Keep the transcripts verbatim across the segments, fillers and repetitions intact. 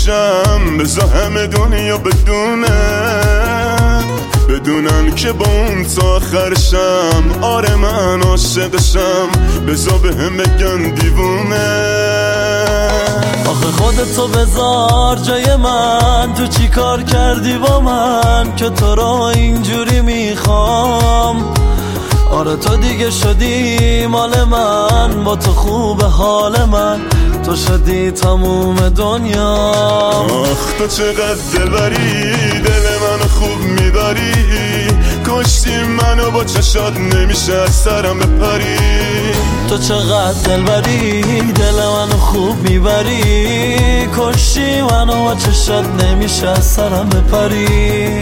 میشم، بذار همه دنیا بدونه، بدونن که با اون تا آخرشم. آره من عاشقشم، بذار به هم بگن دیوونه. آخه خودتو بذار جای من، تو چی کار کردی با من که تو رو اینجوری میخوام؟ آره تو دیگه شدی مال من، با تو خوب حال من، تو شدی تموم دنیا. آخ تو چقدر دلبری، دل منو خوب میبری، کشتی منو با چشات، نمیشه از سرم بپری. تو چقدر دلبری، دل منو خوب میبری، کشتی منو با چشات، نمیشه از سرم بپری.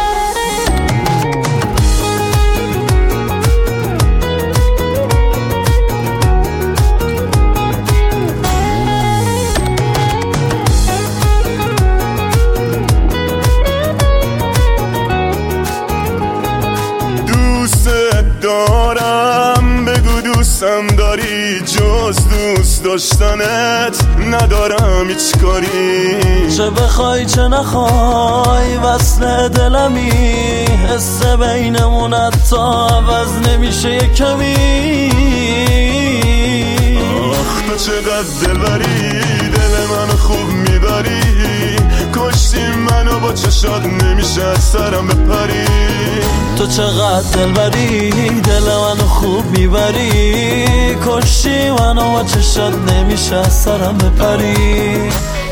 دارم بگو دوستم داری، جز دوست داشتنت ندارم هیچ کاری. چه بخوای چه نخوای وصل دلمی، حس بینمون حتی عوض نمیشه یه کمی. آخ تو چقدر دلبری، دل منو خوب میبری، کشتی منو با چشات، نمیشه از سرم بپری. تو چقدر دلبری، دل منو خوب میبری، کشتی منو با چشات، نمیشه از سرم بپری.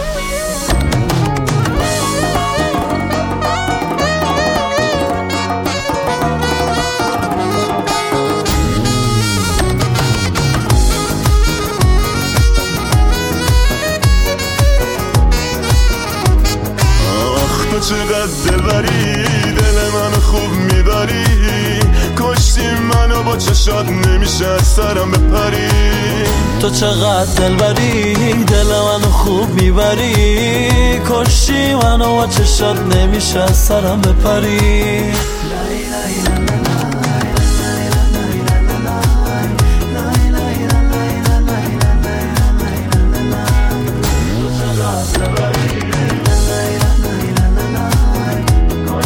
تو چقدر دلبری، دل منو خوب میبری، کشتی منو با چشات، نمیشه از سرم بپری. تو چقدر دلبری، دل منو خوب میبری، کشتی منو با چشات، نمیشه از سرم بپری.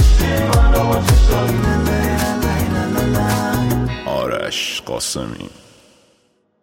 آرش قاسمی.